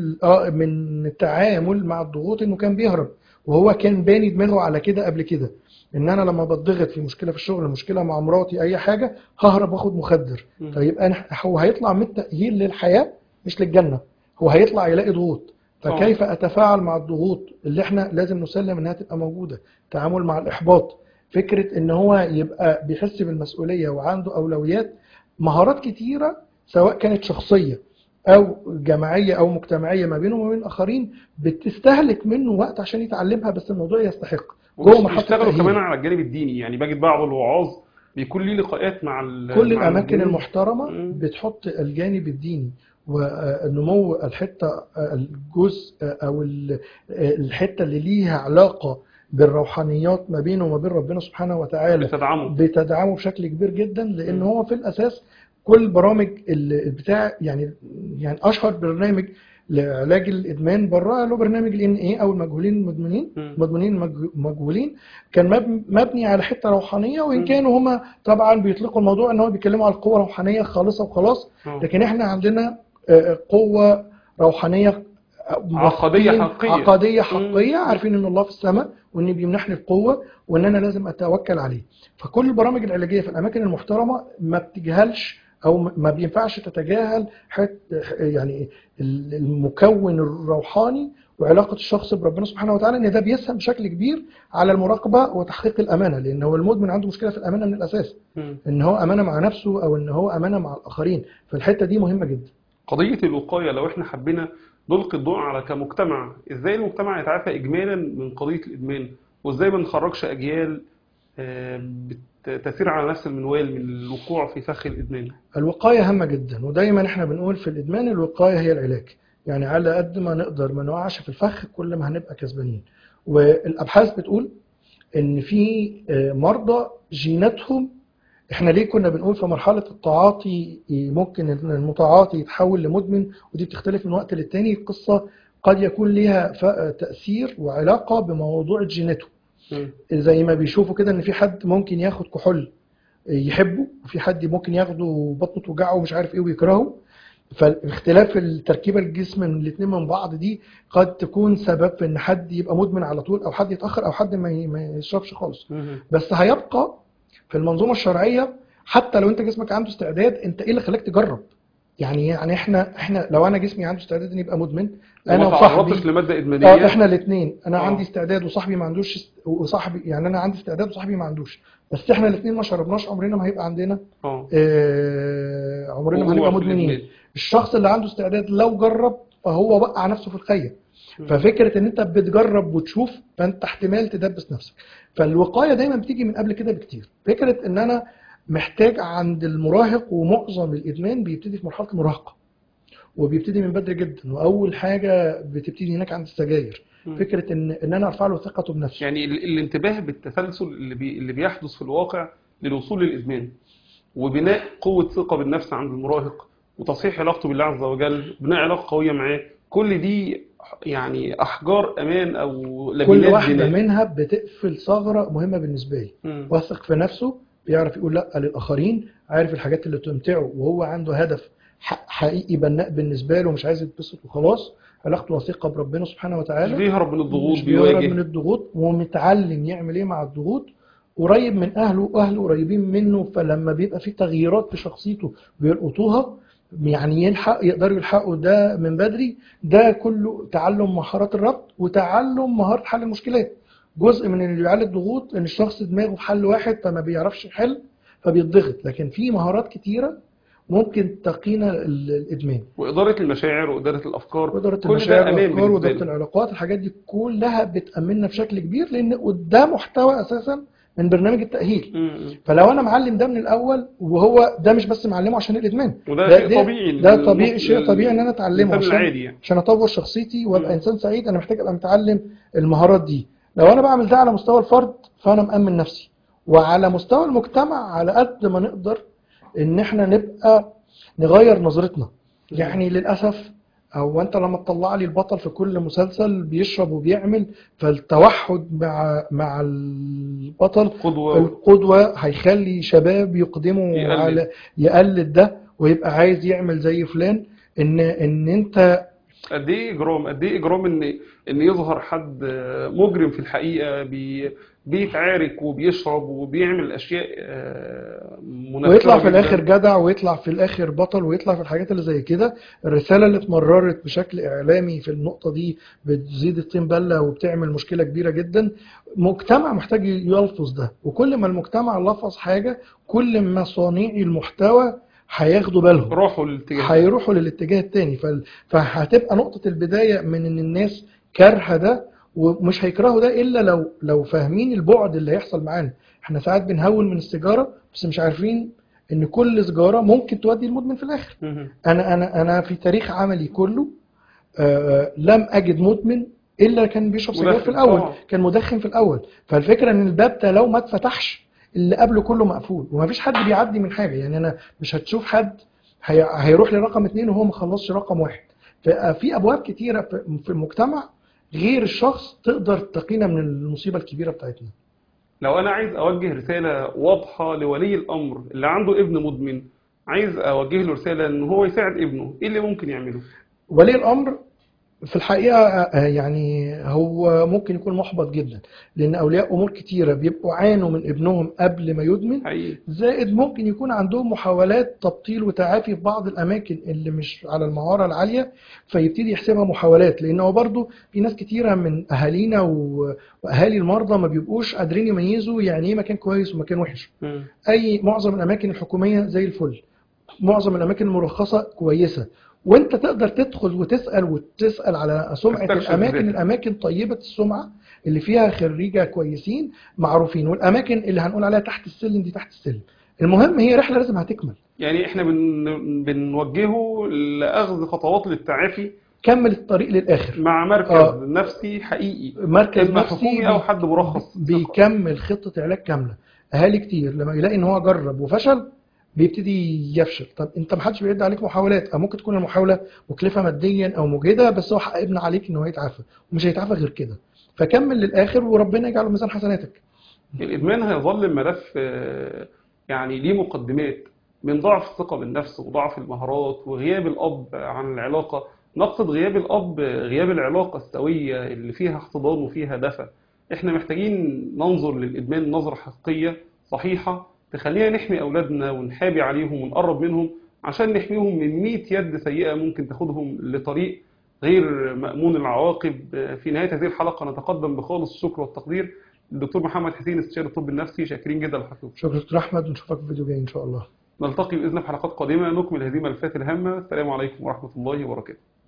من التعامل مع الضغوط، انه كان بيهرب. وهو كان باني دماغه على كده قبل كده، ان انا لما بتضغط في مشكله في الشغل، مشكله مع مراتي، اي حاجه، ههرب واخد مخدر. فيبقى هو هيطلع من التأهيل للحياه مش للجنه، هو هيطلع يلاقي ضغوط. فكيف اتفاعل مع الضغوط اللي احنا لازم نسلم انها تبقى موجوده؟ تعامل مع الاحباط، فكره ان هو يبقى بيحس بالمسؤوليه وعنده اولويات. مهارات كتيره سواء كانت شخصيه او جماعيه او مجتمعيه ما بينه وما بين الاخرين، بتستهلك منه وقت عشان يتعلمها، بس الموضوع يستحق.
وبيشتغلوا كمان على الجانب الديني. يعني بجد بعض الوعاظ بيكون ليه لقاءات مع
كل الاماكن المحترمه بتحط الجانب الديني ونمو الجزء او الحته اللي ليها علاقه بالروحانيات ما بينه وما بين ربنا سبحانه وتعالى، بتدعمه بشكل كبير جدا. لان هو في الاساس كل برامج بتاع يعني اشهر برنامج لعلاج الادمان بره له برنامج الNA او المجهولين المجهولين، كان مبني على حته روحانيه، وان كانوا هما طبعا بيطلقوا الموضوع ان هو بيتكلموا على القوه الروحانيه خالصه وخلاص، لكن احنا عندنا قوه روحانيه عقديه حقيقيه، عارفين ان الله في السماء وان بيمنحني القوه وان انا لازم اتوكل عليه. فكل البرامج العلاجيه في الاماكن المحترمه ما بتجهلش او ما بينفعش تتجاهل يعني المكون الروحاني وعلاقه الشخص بربنا سبحانه وتعالى، ان ده بيسهم بشكل كبير على المراقبه وتحقيق الامانه، لان هو المدمن عنده مشكله في الامانه من الاساس، ان هو امانه مع نفسه او ان هو امانه مع الاخرين، فالحته دي مهمه جدا.
قضية الوقاية لو احنا حبينا نلقي الضوء على كمجتمع، ازاي المجتمع يتعافى اجمالا من قضية الادمان، وازاي ما نخرجش اجيال بتسير على نفس المنوال من الوقوع في فخ الادمان؟
الوقايه هامه جدا، ودايما احنا بنقول في الادمان الوقايه هي العلاج، يعني على قد ما نقدر ما نوقعش في الفخ كل ما هنبقى كسبانين. والابحاث بتقول ان في مرضى جيناتهم، احنا ليه كنا بنقول في مرحله التعاطي ممكن ان المتعاطي يتحول لمدمن، ودي بتختلف من وقت للتاني، القصه قد يكون ليها تاثير وعلاقه بموضوع جيناته. زي ما بيشوفوا كده ان في حد ممكن ياخد كحول يحبه، وفي حد ممكن ياخده بطنه توجعه ومش عارف ايه ويكرهه، فاختلاف التركيبه الجسم من الاثنين من بعض دي قد تكون سبب في ان حد يبقى مدمن على طول، او حد يتاخر، او حد ما يشربش خالص. بس هيبقى في المنظومه الشرعيه حتى لو انت جسمك عنده استعداد، انت ايه اللي خلاك تجرب؟ يعني احنا لو انا جسمي عنده استعداد ان يبقى مدمن، انا
وما
وصاحبي
تعرضتش لمادة إدمانية،
احنا الاثنين، انا عندي استعداد وصاحبي ما عندوش، وصاحبي يعني انا عندي استعداد وصاحبي ما عندوش، بس احنا الاثنين ما شربناش، عمرنا ما هيبقى عندنا عمرنا ما هنبقى مدمنين. الشخص اللي عنده استعداد لو جرب فهو وقع نفسه في الخية. ففكرة ان انت بتجرب وتشوف، فانت احتمال تدبس نفسك. فالوقاية دايما بتيجي من قبل كده بكتير. فكرة ان انا محتاج عند المراهق، ومعظم الادمان بيبتدي في مرحلة المراهقة وبيبتدي من بدري جدا، واول حاجة بتبتدي هناك عند السجاير. فكرة ان انا ارفع له ثقته بنفسه،
يعني الانتباه بالتسلسل اللي بيحدث في الواقع للوصول للإدمان، وبناء قوة ثقة بالنفس عند المراهق، وتصحيح علاقته بالله عز وجل، بناء علاقة قوية معاه، كل دي يعني أحجار أمان أو لبنات
كل واحدة
بناء.
منها بتقفل ثغرة مهمة بالنسبة لي. واثق في نفسه، بيعرف يقول لا للآخرين، عارف الحاجات اللي تمتعه وهو عنده هدف حقيقي بناء بالنسبة له، مش عايز يتبسط وخلاص، علاقته وثيقة بربنا سبحانه وتعالى،
مش بيهرب من الضغوط،
مش بيهرب من
بيواجه.
الضغوط، ومتعلم يعمل ايه مع الضغوط، قريب من اهله واهله قريبين منه، فلما بيبقى في تغييرات في شخصيته بيلقطوها، يعني يقدروا يلحقوا ده من بدري. ده كله تعلم مهارات الربط وتعلم مهارة حل المشكلات. جزء من اللي بيعالج الضغوط ان الشخص دماغه في حل واحد فما بيعرفش يحل فبيتضغط، لكن في مهارات كتيرة ممكن تقينا الادمان،
وإدارة المشاعر وإدارة الأفكار،
وإدارة
كل
المشاعر
ده أمان
والأفكار
بالنسبة
وإدارة
له.
العلاقات. الحاجات دي كلها بتأمننا بشكل كبير، لأن ده محتوى أساسا من برنامج التأهيل. فلو أنا معلم ده من الأول، وهو ده مش بس معلمه عشان الإدمان،
وده شيء طبيعي،
ده طبيعي، شيء طبيعي إن أنا أتعلمه
الإنسان العادي يعني.
عشان أطور شخصيتي وأبقى إنسان سعيد. أنا محتاج أبقى متعلم المهارات دي. لو أنا بعمل ده على مستوى الفرد فأنا مأمن نفسي، وعلى مستوى المجتمع على قد ما نقدر إن إحنا نبقى نغير نظرتنا. يعني للأسف، او انت لما تطلع لي البطل في كل مسلسل بيشرب وبيعمل، فالتوحد مع البطل القدوة هيخلي شباب يقدموا على يقلد ده ويبقى عايز يعمل زي فلان. ان انت
قد ايه اجرام ان يظهر حد مجرم في الحقيقة بيتعارك وبيشرب وبيعمل اشياء منفرة،
ويطلع في الاخر جدع، ويطلع في الاخر بطل، ويطلع في الحاجات اللي زي كده. الرسالة اللي اتمررت بشكل اعلامي في النقطة دي بتزيد الطين بلة وبتعمل مشكلة كبيرة جدا. مجتمع محتاج يلفظ ده، وكل ما المجتمع لفظ حاجة كل ما صانعي المحتوى هياخدوا بالهم، هيروحوا للاتجاه التاني. فهتبقى نقطة البداية من ان الناس كارهة ده، ومش هيكرهوا ده الا لو فاهمين البعد اللي هيحصل معانا. احنا ساعات بنهون من السيجارة بس مش عارفين ان كل سيجارة ممكن تودي المدمن في الاخر. انا في تاريخ عملي كله لم اجد مدمن الا كان بيشرب سيجار في الاول، كان مدخن في الاول. فالفكرة ان الباب ده لو ما اتفتحش اللي قبله كله مقفول، ومفيش حد بيعدي من حاجة. يعني انا مش هتشوف حد هيروح لرقم 2 وهو ما خلصش رقم 1. ففي ابواب كتيرة في المجتمع غير الشخص تقدر تقينا من المصيبة الكبيرة بتاعتنا.
لو انا عايز اوجه رسالة واضحة لولي الامر اللي عنده ابن مدمن، عايز اوجه له رسالة ان هو يساعد ابنه، ايه اللي ممكن يعمله؟
ولي الامر في الحقيقة يعني هو ممكن يكون محبط جدا، لأن أولياء أمور كتيرة بيبقوا عانوا من ابنهم قبل ما يدمن،
حقيقي.
زائد ممكن يكون عندهم محاولات تبطيل وتعافي في بعض الأماكن اللي مش على المهارة العالية، فيبتدي يحسبها محاولات. لأنه برضو في ناس كتيرة من أهالينا وأهالي المرضى ما بيبقوش قادرين يميزوا يعني إيه مكان كويس ومكان وحش.
مم.
معظم الأماكن الحكومية زي الفل، معظم الأماكن المرخصة كويسة، وانت تقدر تدخل وتسأل على سمعة
تستكشف
الأماكن.
بذاتك.
الأماكن طيبة السمعة اللي فيها خريجة كويسين معروفين، والأماكن اللي هنقول عليها تحت السلم دي تحت السلم. المهم هي رحلة لازم هتكمل.
يعني احنا بنوجهه لأخذ خطوات للتعافي
كمل الطريق للآخر.
مع مركز
اه
نفسي حقيقي،
مركز
إما
نفسي
حكومي أو حد مرخص ثقة.
بيكمل خطة علاج كاملة. أهالي كتير لما يلاقي إن هو جرب وفشل بيبتدي يفشل. طب انت ما حدش بيعد عليك محاولات، او ممكن تكون المحاوله مكلفه ماديا او مجهده، بس هو حق ابن عليك ان هو يتعافى، ومش هيتعافى غير كده. فكمل للاخر وربنا يجعله ميزان حسناتك.
الإدمان هيظل ملف يعني ليه مقدمات من ضعف الثقة بالنفس وضعف المهارات وغياب الأب عن العلاقة. نقصد غياب الأب، غياب العلاقة السوية اللي فيها احتضان وفيها دفى. احنا محتاجين ننظر للإدمان نظرة حقيقية صحيحة تخلينا نحمي أولادنا ونحابي عليهم ونقرب منهم، عشان نحميهم من 100 يد سيئة ممكن تاخدهم لطريق غير مأمون العواقب. في نهاية هذه الحلقة نتقدم بخالص الشكر والتقدير الدكتور محمد حسين، استشاري الطب النفسي. شاكرين جدا لحضرتك.
شكرا دكتور احمد، ونشوفك في فيديو جاي ان شاء الله.
نلتقي بإذن الله في حلقات قادمة نكمل هذه الملفات الهامة. السلام عليكم ورحمة الله وبركاته.